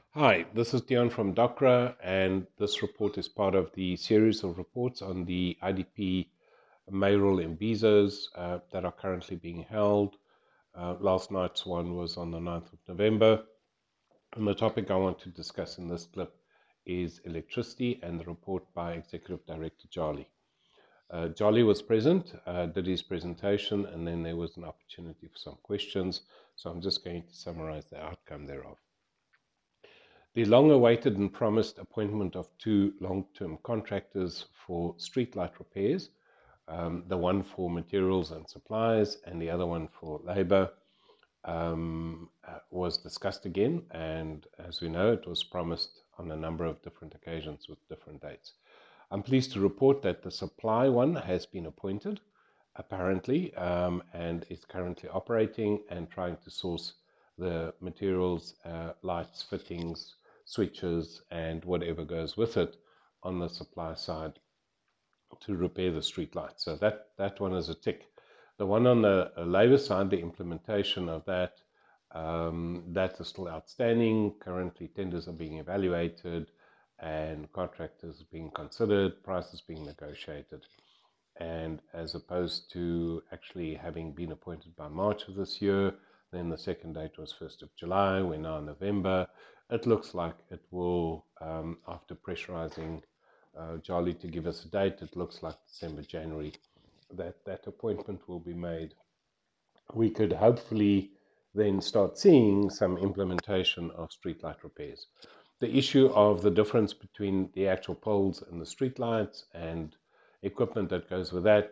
Hi, this is Dion from DOCRA, and this report is part of the series of reports on the IDP mayoral Mbizos that are currently being held. Last night's one was on the 9th of November, and the topic I want to discuss in this clip is electricity and the report by Executive Director Jali. Jali was present, did his presentation, and then there was an opportunity for some questions, so I'm just going to summarize the outcome thereof. The long-awaited and promised appointment of two long-term contractors for streetlight repairs, the one for materials and supplies and the other one for labor, was discussed again. And as we know, it was promised on a number of different occasions with different dates. I'm pleased to report that the supply one has been appointed, apparently, and is currently operating and trying to source the materials, lights, fittings, switches, and whatever goes with it on the supply side to repair the street lights. So that one is a tick. The one on the labor side, the implementation of that, that is still outstanding. Currently, tenders are being evaluated and contractors being considered, prices being negotiated. And as opposed to actually having been appointed by March of this year, then the second date was 1st of July. We're now in November. It looks like it will, after pressurizing Jali to give us a date, it looks like December, January, that appointment will be made. We could hopefully then start seeing some implementation of streetlight repairs. The issue of the difference between the actual poles and the streetlights and equipment that goes with that,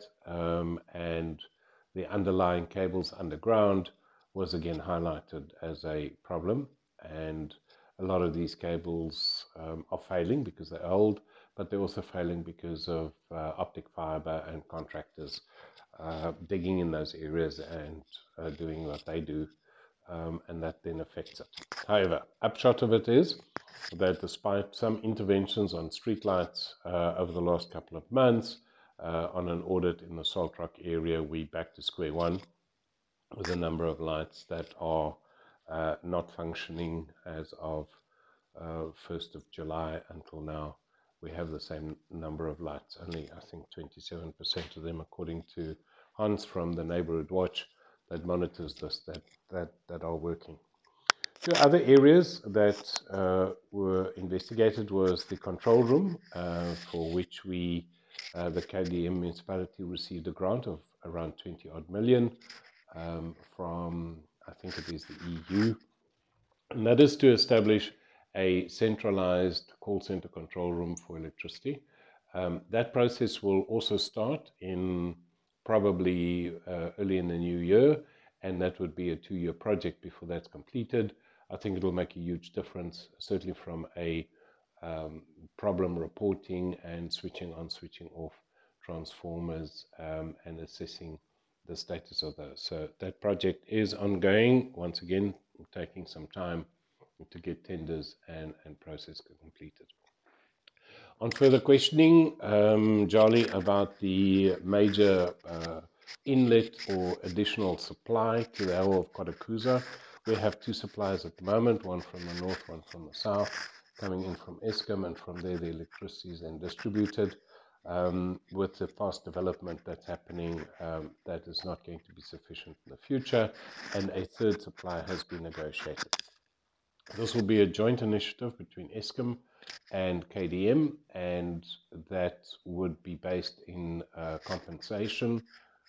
and the underlying cables underground was again highlighted as a problem. And a lot of these cables are failing because they're old, but they're also failing because of optic fiber and contractors digging in those areas and doing what they do, and that then affects it. However, upshot of it is that despite some interventions on streetlights over the last couple of months, on an audit in the Salt Rock area, we're back to square one with a number of lights that are not functioning as of 1st of July until now. We have the same number of lights, only I think 27% of them, according to Hans from the Neighborhood Watch that monitors this, that are working. Two other areas that were investigated was the control room, for which we, the KDM municipality, received a grant of around 20 odd million from, I think it is the EU, and that is to establish a centralized call center control room for electricity. That process will also start in probably early in the new year, and that would be a 2-year project before that's completed. I think it'll make a huge difference, certainly from a problem reporting and switching on, switching off transformers, and assessing the status of those. So that project is ongoing, once again, taking some time to get tenders and process completed. On further questioning, Jali, about the major inlet or additional supply to the whole of Kodakuza, we have two suppliers at the moment, one from the north, one from the south, coming in from Eskom, and from there the electricity is then distributed. With the fast development that's happening, that is not going to be sufficient in the future, and a third supplier has been negotiated. This will be a joint initiative between Eskom and KDM, and that would be based in compensation,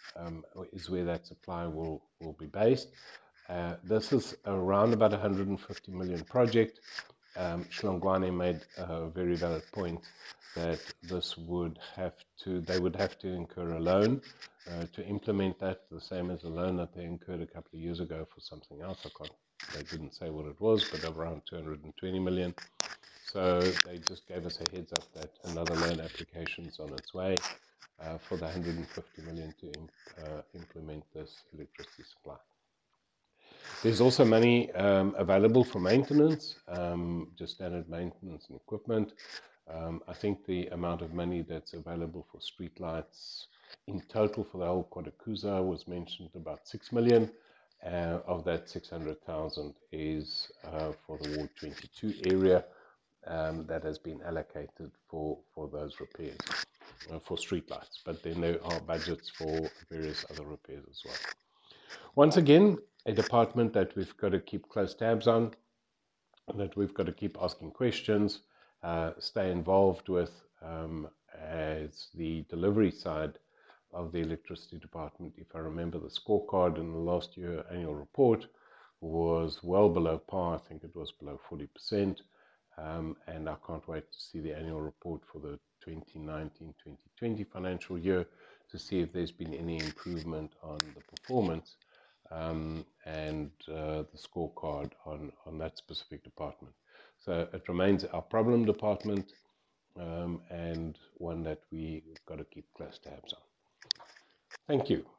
is where that supply will be based. This is around about 150 million project. Shlongwane made a very valid point that this would have to, they would have to incur a loan to implement that, the same as a loan that they incurred a couple of years ago for something else. They didn't say what it was, but around 220 million. So they just gave us a heads up that another loan application is on its way for the 150 million to implement this electricity supply. There's also money available for maintenance, just standard maintenance and equipment. I think the amount of money that's available for streetlights in total for the whole Kodakuza was mentioned about 6 million. Of that, 600,000 is for the Ward 22 area that has been allocated for those repairs, for streetlights. But then there are budgets for various other repairs as well. Once again, a department that we've got to keep close tabs on, that we've got to keep asking questions, stay involved with, as the delivery side of the electricity department. If I remember, the scorecard in the last year annual report was well below par. I think it was below 40%. And I can't wait to see the annual report for the 2019-2020 financial year to see if there's been any improvement on the performance and the scorecard on that specific department. So it remains our problem department and one that we've got to keep close tabs on. Thank you.